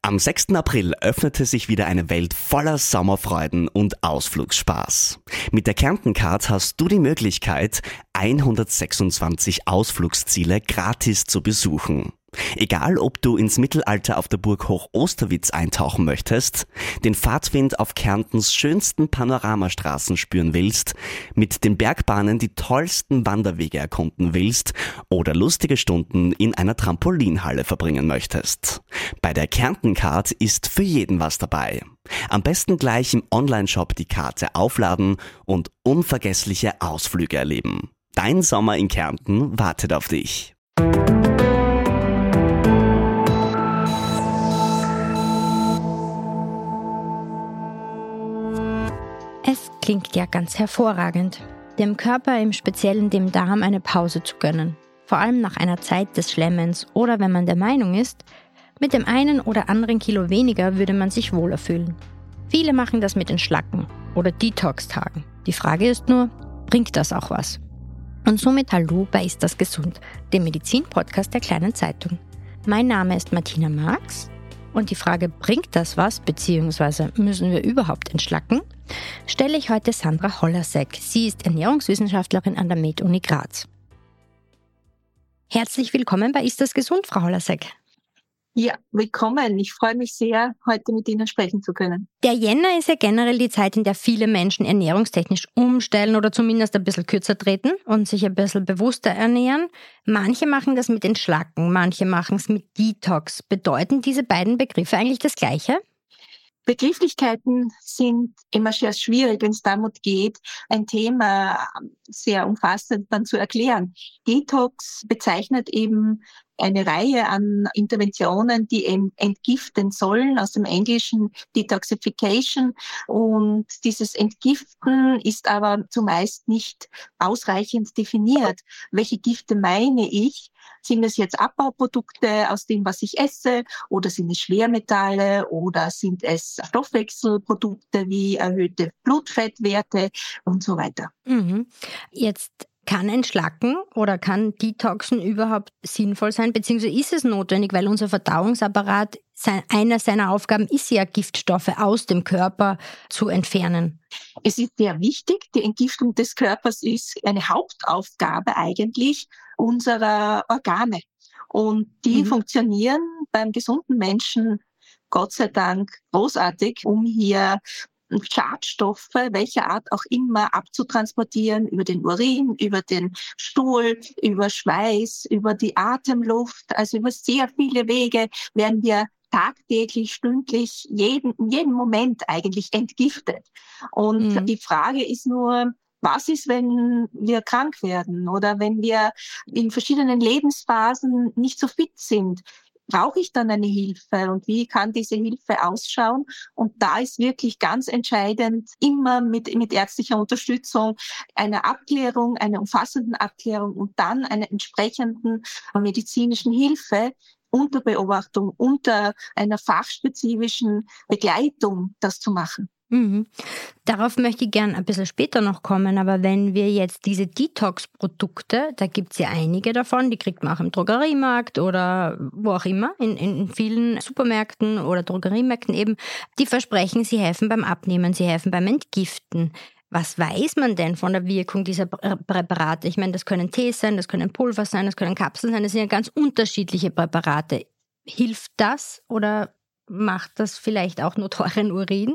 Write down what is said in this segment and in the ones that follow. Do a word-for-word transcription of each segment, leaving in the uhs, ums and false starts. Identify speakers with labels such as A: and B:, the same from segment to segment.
A: Am sechsten April öffnete sich wieder eine Welt voller Sommerfreuden und Ausflugsspaß. Mit der Kärnten Card hast du die Möglichkeit, hundertsechsundzwanzig Ausflugsziele gratis zu besuchen. Egal, ob du ins Mittelalter auf der Burg Hoch-Osterwitz eintauchen möchtest, den Fahrtwind auf Kärntens schönsten Panoramastraßen spüren willst, mit den Bergbahnen die tollsten Wanderwege erkunden willst oder lustige Stunden in einer Trampolinhalle verbringen möchtest. Bei der Kärnten Card ist für jeden was dabei. Am besten gleich im Onlineshop die Karte aufladen und unvergessliche Ausflüge erleben. Dein Sommer in Kärnten wartet auf dich.
B: Es klingt ja ganz hervorragend, dem Körper, im Speziellen dem Darm, eine Pause zu gönnen. Vor allem nach einer Zeit des Schlemmens oder wenn man der Meinung ist, mit dem einen oder anderen Kilo weniger würde man sich wohler fühlen. Viele machen das mit den Schlacken oder Detox-Tagen. Die Frage ist nur, bringt das auch was? Und somit hallo bei Ist das gesund, dem Medizin-Podcast der Kleinen Zeitung. Mein Name ist Martina Marx und die Frage, bringt das was, beziehungsweise müssen wir überhaupt entschlacken, stelle ich heute Sandra Hollasek. Sie ist Ernährungswissenschaftlerin an der Med-Uni Graz. Herzlich willkommen bei Ist das gesund, Frau Hollasek.
C: Ja, willkommen. Ich freue mich sehr, heute mit Ihnen sprechen zu können.
B: Der Jänner ist ja generell die Zeit, in der viele Menschen ernährungstechnisch umstellen oder zumindest ein bisschen kürzer treten und sich ein bisschen bewusster ernähren. Manche machen das mit Entschlacken, manche machen es mit Detox. Bedeuten diese beiden Begriffe eigentlich das Gleiche?
C: Begrifflichkeiten sind immer sehr schwierig, wenn es darum geht, ein Thema sehr umfassend dann zu erklären. Detox bezeichnet eben eine Reihe an Interventionen, die entgiften sollen, aus dem Englischen Detoxification. Und dieses Entgiften ist aber zumeist nicht ausreichend definiert. Welche Gifte meine ich? Sind es jetzt Abbauprodukte aus dem, was ich esse, oder sind es Schwermetalle, oder sind es Stoffwechselprodukte wie erhöhte Blutfettwerte und so weiter?
B: Mhm. Jetzt kann Entschlacken oder kann Detoxen überhaupt sinnvoll sein, beziehungsweise ist es notwendig, weil unser Verdauungsapparat, einer seiner Aufgaben ist ja, Giftstoffe aus dem Körper zu entfernen?
C: Es ist sehr wichtig, die Entgiftung des Körpers ist eine Hauptaufgabe eigentlich unserer Organe. Und die mhm. funktionieren beim gesunden Menschen Gott sei Dank großartig, um hier Schadstoffe, welcher Art auch immer, abzutransportieren über den Urin, über den Stuhl, über Schweiß, über die Atemluft. Also über sehr viele Wege werden wir tagtäglich, stündlich, jeden, in jedem Moment eigentlich entgiftet. Und mhm. die Frage ist nur, was ist, wenn wir krank werden oder wenn wir in verschiedenen Lebensphasen nicht so fit sind? Brauche ich dann eine Hilfe und wie kann diese Hilfe ausschauen? Und da ist wirklich ganz entscheidend, immer mit, mit ärztlicher Unterstützung, einer Abklärung, einer umfassenden Abklärung und dann einer entsprechenden medizinischen Hilfe unter Beobachtung, unter einer fachspezifischen Begleitung das zu machen.
B: Mhm. Darauf möchte ich gern ein bisschen später noch kommen, aber wenn wir jetzt diese Detox-Produkte, da gibt es ja einige davon, die kriegt man auch im Drogeriemarkt oder wo auch immer, in, in vielen Supermärkten oder Drogeriemärkten eben, die versprechen, sie helfen beim Abnehmen, sie helfen beim Entgiften. Was weiß man denn von der Wirkung dieser Präparate? Ich meine, das können Tees sein, das können Pulver sein, das können Kapseln sein, das sind ja ganz unterschiedliche Präparate. Hilft das oder macht das vielleicht auch nur teuren Urin?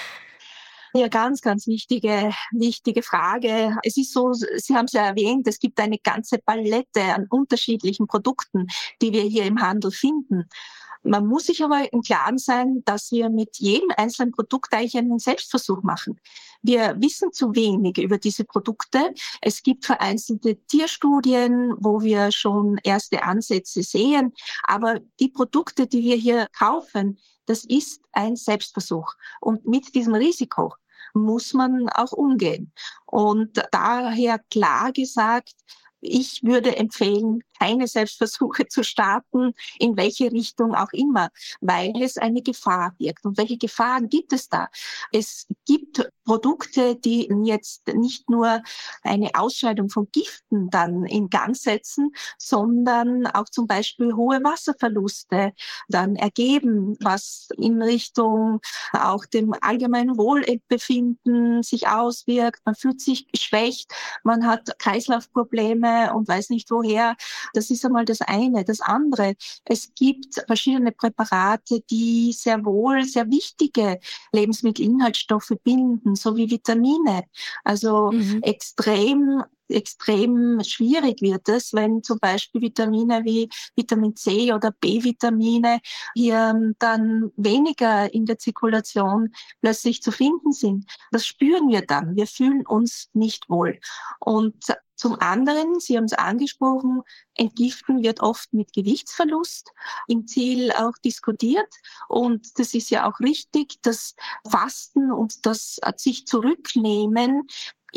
C: Ja, ganz, ganz wichtige, wichtige Frage. Es ist so, Sie haben es ja erwähnt, es gibt eine ganze Palette an unterschiedlichen Produkten, die wir hier im Handel finden. Man muss sich aber im Klaren sein, dass wir mit jedem einzelnen Produkt eigentlich einen Selbstversuch machen. Wir wissen zu wenig über diese Produkte. Es gibt vereinzelte Tierstudien, wo wir schon erste Ansätze sehen. Aber die Produkte, die wir hier kaufen, das ist ein Selbstversuch. Und mit diesem Risiko muss man auch umgehen. Und daher klar gesagt, ich würde empfehlen, keine Selbstversuche zu starten, in welche Richtung auch immer, weil es eine Gefahr birgt. Und welche Gefahren gibt es da? Es gibt Produkte, die jetzt nicht nur eine Ausscheidung von Giften dann in Gang setzen, sondern auch zum Beispiel hohe Wasserverluste dann ergeben, was in Richtung auch dem allgemeinen Wohlbefinden sich auswirkt. Man fühlt sich geschwächt, man hat Kreislaufprobleme und weiß nicht woher. Das ist einmal das eine. Das andere, es gibt verschiedene Präparate, die sehr wohl sehr wichtige Lebensmittelinhaltsstoffe binden, so wie Vitamine. Also
B: Mhm.
C: extrem extrem schwierig wird es, wenn zum Beispiel Vitamine wie Vitamin C oder B-Vitamine hier dann weniger in der Zirkulation plötzlich zu finden sind. Das spüren wir dann. Wir fühlen uns nicht wohl. Und zum anderen, Sie haben es angesprochen, Entgiften wird oft mit Gewichtsverlust im Ziel auch diskutiert. Und das ist ja auch richtig, das Fasten und das sich zurücknehmen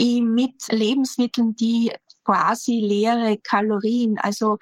C: mit Lebensmitteln, die quasi leere Kalorien, also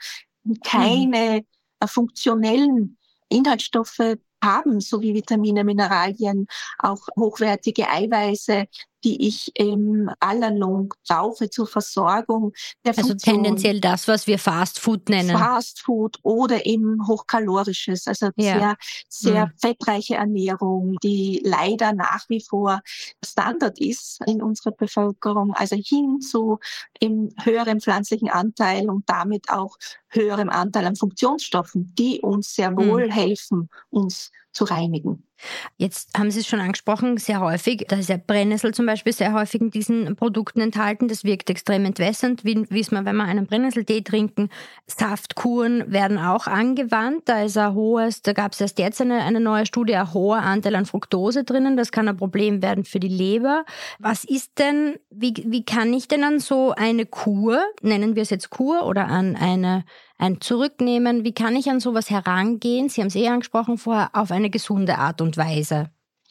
C: keine mhm. funktionellen Inhaltsstoffe haben, so wie Vitamine, Mineralien, auch hochwertige Eiweiße, die ich im Allalong brauche zur Versorgung der
B: Also
C: Funktion.
B: tendenziell das, was wir Fast Food nennen.
C: Fast Food oder eben hochkalorisches, also
B: ja.
C: sehr, sehr
B: mhm.
C: fettreiche Ernährung, die leider nach wie vor Standard ist in unserer Bevölkerung, also hin zu im höheren pflanzlichen Anteil und damit auch höherem Anteil an Funktionsstoffen, die uns sehr wohl mhm. helfen, uns zu reinigen.
B: Jetzt haben Sie es schon angesprochen, sehr häufig, da ist ja Brennnessel zum Beispiel sehr häufig in diesen Produkten enthalten. Das wirkt extrem entwässernd, wie wissen wir, wenn wir einen Brennnesseltee trinken. Saftkuren werden auch angewandt. Da ist ein hohes, da gab es erst jetzt eine, eine neue Studie, ein hoher Anteil an Fructose drinnen. Das kann ein Problem werden für die Leber. Was ist denn, wie, wie kann ich denn an so eine Kur, nennen wir es jetzt Kur, oder an eine ein Zurücknehmen, wie kann ich an sowas herangehen? Sie haben es eh angesprochen vorher, auf eine gesunde Art und Weise.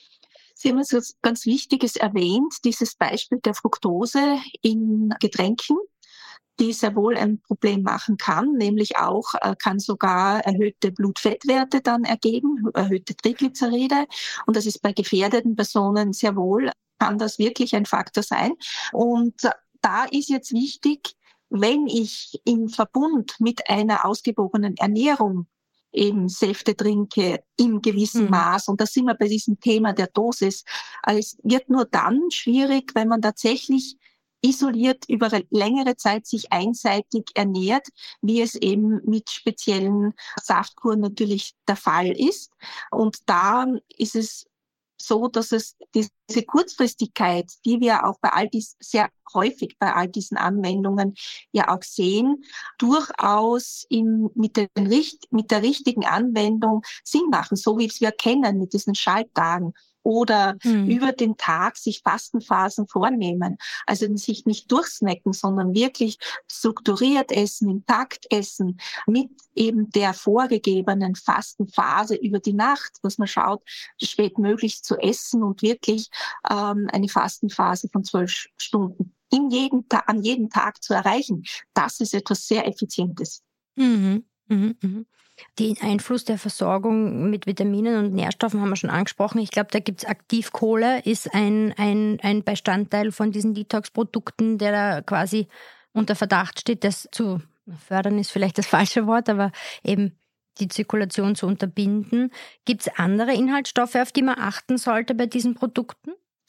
C: Sie haben etwas ganz Wichtiges erwähnt, dieses Beispiel der Fructose in Getränken, die sehr wohl ein Problem machen kann, nämlich auch kann sogar erhöhte Blutfettwerte dann ergeben, erhöhte Triglyceride. Und das ist bei gefährdeten Personen sehr wohl, kann das wirklich ein Faktor sein. Und da ist jetzt wichtig, wenn ich im Verbund mit einer ausgewogenen Ernährung eben Säfte trinke im gewissen mhm. Maß, und da sind wir bei diesem Thema der Dosis, also es wird nur dann schwierig, wenn man tatsächlich isoliert über eine längere Zeit sich einseitig ernährt, wie es eben mit speziellen Saftkuren natürlich der Fall ist. Und da ist es so, dass es diese Kurzfristigkeit, die wir auch bei all dies sehr häufig bei all diesen Anwendungen ja auch sehen, durchaus in, mit, den, mit der richtigen Anwendung Sinn machen, so wie wir kennen mit diesen Schalttagen. Oder mhm. über den Tag sich Fastenphasen vornehmen. Also sich nicht durchsnacken, sondern wirklich strukturiert essen, im Takt essen, mit eben der vorgegebenen Fastenphase über die Nacht, dass man schaut, spät möglichst zu essen und wirklich ähm, eine Fastenphase von zwölf Stunden in jedem Ta- an jedem Tag zu erreichen. Das ist etwas sehr Effizientes.
B: Mhm. Mhm. Mhm. Den Einfluss der Versorgung mit Vitaminen und Nährstoffen haben wir schon angesprochen. Ich glaube, da gibt es Aktivkohle, ist ein, ein, ein Bestandteil von diesen Detox-Produkten, der da quasi unter Verdacht steht, das zu fördern ist vielleicht das falsche Wort, aber eben die Zirkulation zu unterbinden. Gibt es andere Inhaltsstoffe, auf die man achten sollte bei diesen Produkten?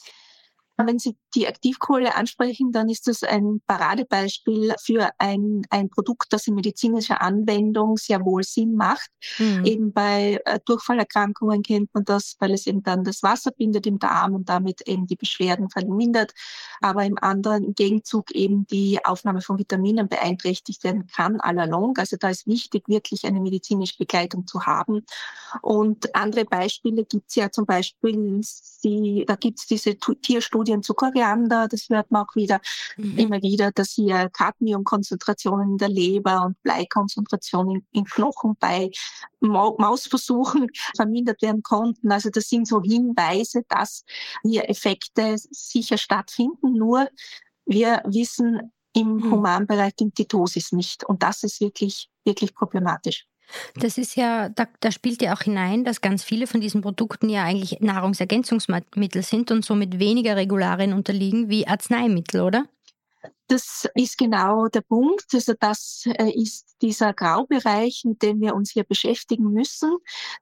C: Wenn Sie die Aktivkohle ansprechen, dann ist das ein Paradebeispiel für ein, ein Produkt, das in medizinischer Anwendung sehr wohl Sinn macht. Mhm. Eben bei äh, Durchfallerkrankungen kennt man das, weil es eben dann das Wasser bindet im Darm und damit eben die Beschwerden vermindert, aber im anderen im Gegenzug eben die Aufnahme von Vitaminen beeinträchtigt werden kann, all along. Also da ist wichtig, wirklich eine medizinische Begleitung zu haben. Und andere Beispiele gibt es ja zum Beispiel, die, da gibt es diese Tierstudien zu Koriander, das hört man auch wieder, mhm. immer wieder, dass hier Cadmiumkonzentrationen in der Leber und Bleikonzentrationen in, in Knochen bei Ma- Mausversuchen vermindert werden konnten. Also das sind so Hinweise, dass hier Effekte sicher stattfinden. Nur wir wissen, Im
B: Mhm.
C: Humanbereich die Dosis nicht. Und das ist wirklich, wirklich problematisch.
B: Das ist ja, da, da spielt ja auch hinein, dass ganz viele von diesen Produkten ja eigentlich Nahrungsergänzungsmittel sind und somit weniger Regularien unterliegen wie Arzneimittel, oder?
C: Das ist genau der Punkt. Also das äh, ist dieser Graubereich, mit dem wir uns hier beschäftigen müssen.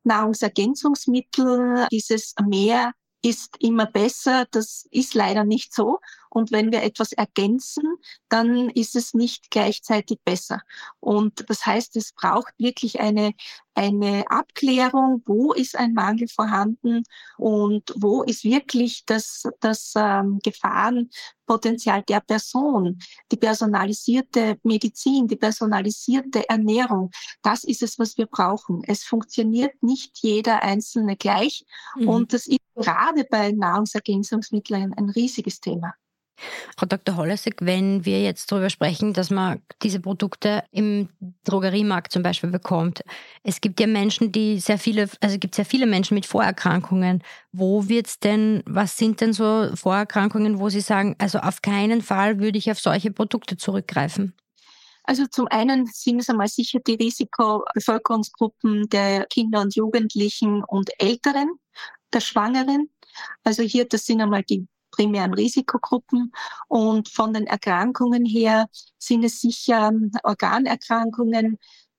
C: Nahrungsergänzungsmittel, dieses Mehr ist immer besser. Das ist leider nicht so. Und wenn wir etwas ergänzen, dann ist es nicht gleichzeitig besser. Und das heißt, es braucht wirklich eine, eine Abklärung, wo ist ein Mangel vorhanden und wo ist wirklich das, das ähm, Gefahrenpotenzial der Person, die personalisierte Medizin, die personalisierte Ernährung. Das ist es, was wir brauchen. Es funktioniert nicht jeder Einzelne gleich.
B: Mhm.
C: Und das ist gerade bei Nahrungsergänzungsmitteln ein riesiges Thema.
B: Frau Doktor Holasek, wenn wir jetzt darüber sprechen, dass man diese Produkte im Drogeriemarkt zum Beispiel bekommt. Es gibt ja Menschen, die sehr viele, also es gibt sehr viele Menschen mit Vorerkrankungen. Wo wird's denn, was sind denn so Vorerkrankungen, wo Sie sagen, also auf keinen Fall würde ich auf solche Produkte zurückgreifen?
C: Also zum einen sind es einmal sicher die Risikobevölkerungsgruppen der Kinder und Jugendlichen und Älteren, der Schwangeren. Also hier, das sind einmal die primären Risikogruppen. Und von den Erkrankungen her sind es sicher Organerkrankungen,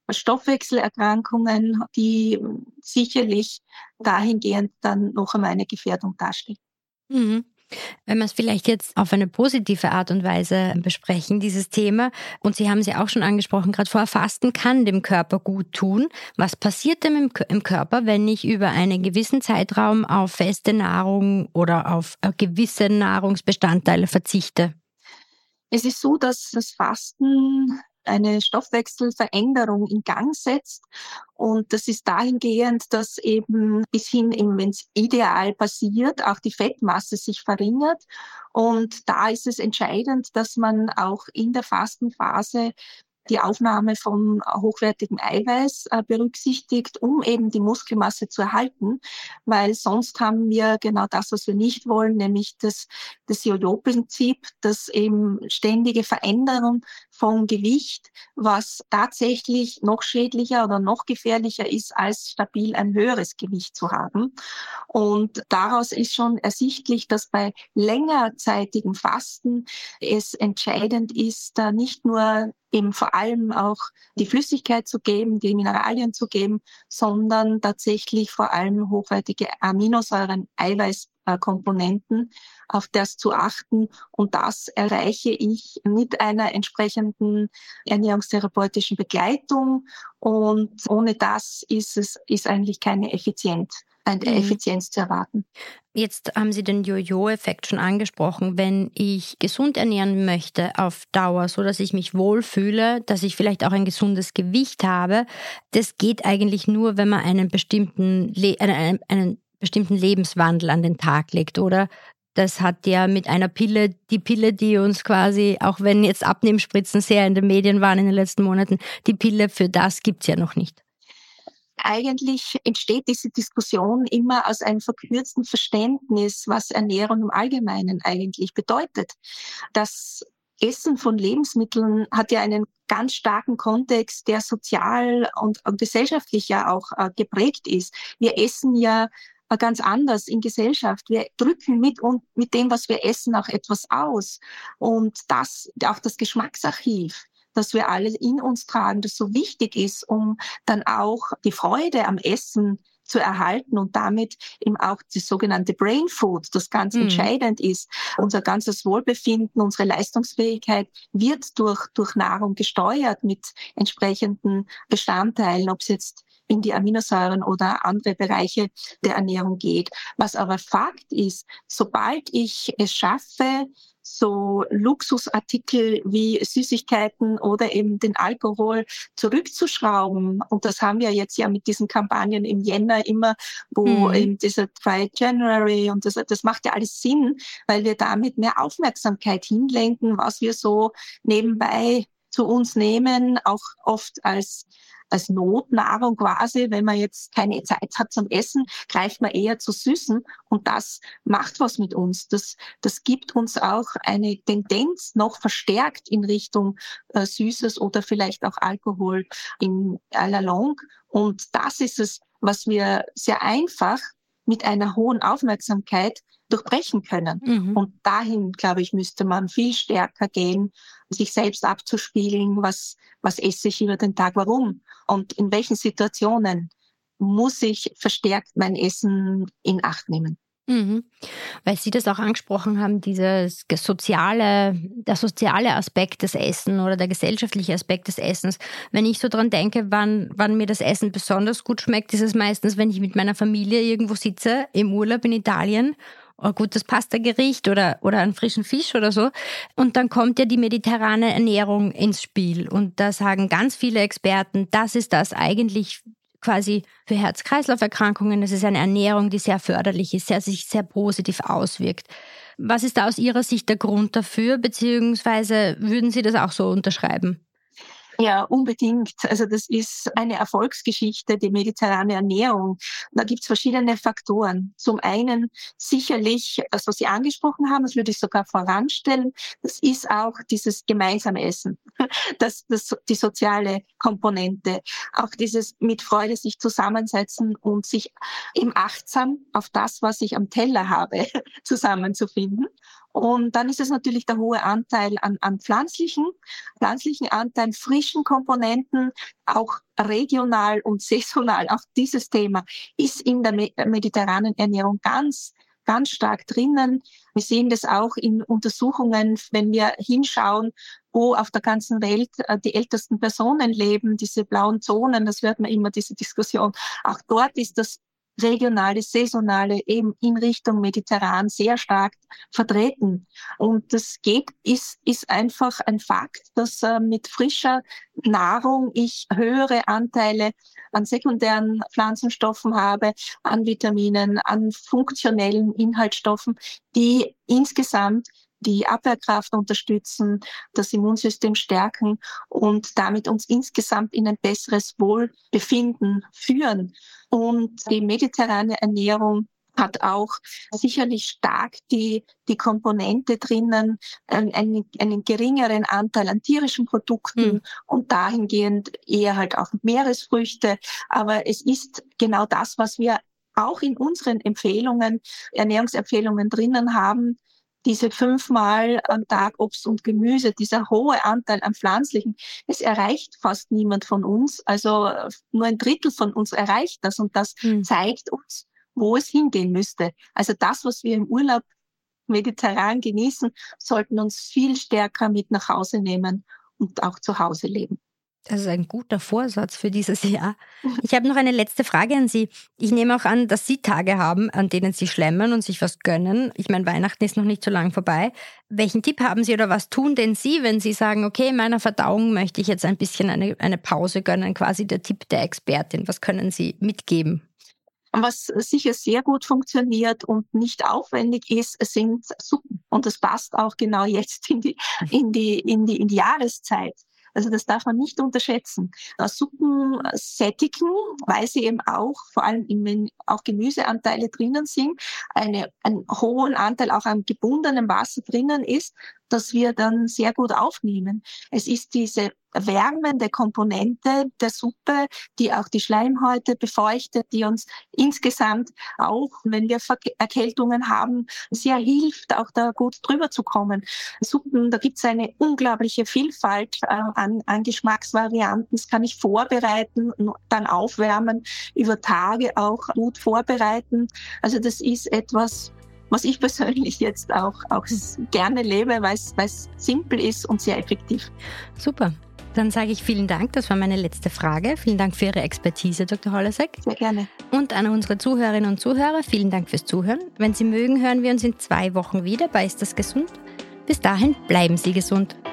C: Stoffwechselerkrankungen, die sicherlich dahingehend dann noch einmal eine Gefährdung darstellen.
B: Mhm. Wenn wir es vielleicht jetzt auf eine positive Art und Weise besprechen, dieses Thema, und Sie haben es ja auch schon angesprochen, gerade vorher, Fasten kann dem Körper gut tun. Was passiert denn im, im Körper, wenn ich über einen gewissen Zeitraum auf feste Nahrung oder auf gewisse Nahrungsbestandteile verzichte?
C: Es ist so, dass das Fasten eine Stoffwechselveränderung in Gang setzt. Und das ist dahingehend, dass eben bis hin, wenn es ideal passiert, auch die Fettmasse sich verringert. Und da ist es entscheidend, dass man auch in der Fastenphase die Aufnahme von hochwertigem Eiweiß äh, berücksichtigt, um eben die Muskelmasse zu erhalten, weil sonst haben wir genau das, was wir nicht wollen, nämlich das, das Jojo-Prinzip, das eben ständige Veränderung von Gewicht, was tatsächlich noch schädlicher oder noch gefährlicher ist, als stabil ein höheres Gewicht zu haben. Und daraus ist schon ersichtlich, dass bei längerzeitigem Fasten es entscheidend ist, da nicht nur eben vor allem auch die Flüssigkeit zu geben, die Mineralien zu geben, sondern tatsächlich vor allem hochwertige Aminosäuren, Eiweißkomponenten, auf das zu achten. Und das erreiche ich mit einer entsprechenden ernährungstherapeutischen Begleitung. Und ohne das ist es, ist eigentlich keine Effizienz, eine
B: Mhm.
C: Effizienz zu erwarten.
B: Jetzt haben Sie den Jojo-Effekt schon angesprochen. Wenn ich gesund ernähren möchte auf Dauer, so dass ich mich wohlfühle, dass ich vielleicht auch ein gesundes Gewicht habe, das geht eigentlich nur, wenn man einen bestimmten, Le- einen, einen bestimmten Lebenswandel an den Tag legt, oder? Das hat ja mit einer Pille, die Pille, die uns quasi, auch wenn jetzt Abnehmspritzen sehr in den Medien waren in den letzten Monaten, die Pille für das gibt's ja noch nicht.
C: Eigentlich entsteht diese Diskussion immer aus einem verkürzten Verständnis, was Ernährung im Allgemeinen eigentlich bedeutet. Das Essen von Lebensmitteln hat ja einen ganz starken Kontext, der sozial und gesellschaftlich ja auch äh, geprägt ist. Wir essen ja äh, ganz anders in Gesellschaft. Wir drücken mit und mit dem, was wir essen, auch etwas aus. Und das, auch das Geschmacksarchiv, das wir alle in uns tragen, das so wichtig ist, um dann auch die Freude am Essen zu erhalten und damit eben auch das sogenannte Brain Food, das ganz mhm. entscheidend ist. Unser ganzes Wohlbefinden, unsere Leistungsfähigkeit wird durch, durch Nahrung gesteuert mit entsprechenden Bestandteilen, ob es jetzt in die Aminosäuren oder andere Bereiche der Ernährung geht. Was aber Fakt ist, sobald ich es schaffe, so Luxusartikel wie Süßigkeiten oder eben den Alkohol zurückzuschrauben. Und das haben wir jetzt ja mit diesen Kampagnen im Jänner immer, wo mhm. eben dieser Dry January und das, das macht ja alles Sinn, weil wir damit mehr Aufmerksamkeit hinlenken, was wir so nebenbei zu uns nehmen, auch oft als als Notnahrung quasi. Wenn man jetzt keine Zeit hat zum Essen, greift man eher zu Süßen und das macht was mit uns. Das, das gibt uns auch eine Tendenz noch verstärkt in Richtung äh, Süßes oder vielleicht auch Alkohol in à la longue. Und das ist es, was wir sehr einfach mit einer hohen Aufmerksamkeit durchbrechen können. Mhm. Und dahin, glaube ich, müsste man viel stärker gehen, sich selbst abzuspiegeln, was, was esse ich über den Tag, warum und in welchen Situationen muss ich verstärkt mein Essen in Acht nehmen.
B: Mhm. Weil Sie das auch angesprochen haben, dieses soziale, der soziale Aspekt des Essens oder der gesellschaftliche Aspekt des Essens. Wenn ich so dran denke, wann, wann mir das Essen besonders gut schmeckt, ist es meistens, wenn ich mit meiner Familie irgendwo sitze, im Urlaub in Italien, ein gutes Pastagericht oder, oder einen frischen Fisch oder so. Und dann kommt ja die mediterrane Ernährung ins Spiel. Und da sagen ganz viele Experten, das ist das eigentlich quasi für Herz-Kreislauf-Erkrankungen. Es ist eine Ernährung, die sehr förderlich ist, sehr, sich sehr positiv auswirkt. Was ist da aus Ihrer Sicht der Grund dafür, beziehungsweise würden Sie das auch so unterschreiben?
C: Ja, unbedingt. Also das ist eine Erfolgsgeschichte, die mediterrane Ernährung. Da gibt's verschiedene Faktoren. Zum einen sicherlich, das, was Sie angesprochen haben, das würde ich sogar voranstellen, das ist auch dieses gemeinsame Essen, das, das, die soziale Komponente, auch dieses mit Freude sich zusammensetzen und sich eben achtsam auf das, was ich am Teller habe, zusammenzufinden. Und dann ist es natürlich der hohe Anteil an, an pflanzlichen, pflanzlichen Anteilen, frischen Komponenten, auch regional und saisonal. Auch dieses Thema ist in der mediterranen Ernährung ganz, ganz stark drinnen. Wir sehen das auch in Untersuchungen, wenn wir hinschauen, wo auf der ganzen Welt die ältesten Personen leben, diese blauen Zonen, das hört man immer, diese Diskussion. Auch dort ist das regionale, saisonale eben in Richtung mediterran sehr stark vertreten. Und das geht, ist, ist einfach ein Fakt, dass äh, mit frischer Nahrung ich höhere Anteile an sekundären Pflanzenstoffen habe, an Vitaminen, an funktionellen Inhaltsstoffen, die insgesamt die Abwehrkraft unterstützen, das Immunsystem stärken und damit uns insgesamt in ein besseres Wohlbefinden führen. Und die mediterrane Ernährung hat auch sicherlich stark die, die Komponente drinnen, einen, einen geringeren Anteil an tierischen Produkten mhm. und dahingehend eher halt auch Meeresfrüchte. Aber es ist genau das, was wir auch in unseren Empfehlungen, Ernährungsempfehlungen drinnen haben, diese fünfmal am Tag Obst und Gemüse, dieser hohe Anteil an Pflanzlichen, es erreicht fast niemand von uns. Also nur ein Drittel von uns erreicht das und das hm. zeigt uns, wo es hingehen müsste. Also das, was wir im Urlaub mediterran genießen, sollten uns viel stärker mit nach Hause nehmen und auch zu Hause leben.
B: Das ist ein guter Vorsatz für dieses Jahr. Ich habe noch eine letzte Frage an Sie. Ich nehme auch an, dass Sie Tage haben, an denen Sie schlemmen und sich was gönnen. Ich meine, Weihnachten ist noch nicht so lang vorbei. Welchen Tipp haben Sie oder was tun denn Sie, wenn Sie sagen, okay, in meiner Verdauung möchte ich jetzt ein bisschen eine, eine Pause gönnen, quasi der Tipp der Expertin. Was können Sie mitgeben?
C: Was sicher sehr gut funktioniert und nicht aufwendig ist, sind Suppen. Und das passt auch genau jetzt in die, in die, in die, in die Jahreszeit. Also das darf man nicht unterschätzen. Suppen sättigen, weil sie eben auch, vor allem wenn auch Gemüseanteile drinnen sind, eine, einen hohen Anteil auch an gebundenem Wasser drinnen ist, das wir dann sehr gut aufnehmen. Es ist diese wärmende Komponente der Suppe, die auch die Schleimhäute befeuchtet, die uns insgesamt auch, wenn wir Erkältungen haben, sehr hilft, auch da gut drüber zu kommen. Suppen, da gibt es eine unglaubliche Vielfalt äh, an, an Geschmacksvarianten. Das kann ich vorbereiten, dann aufwärmen, über Tage auch gut vorbereiten. Also das ist etwas, was ich persönlich jetzt auch, auch gerne lebe, weil es simpel ist und sehr effektiv.
B: Super. Dann sage ich vielen Dank, das war meine letzte Frage. Vielen Dank für Ihre Expertise, Doktor Hollasek.
C: Sehr gerne.
B: Und an unsere Zuhörerinnen und Zuhörer, vielen Dank fürs Zuhören. Wenn Sie mögen, hören wir uns in zwei Wochen wieder bei Ist das gesund? Bis dahin, bleiben Sie gesund.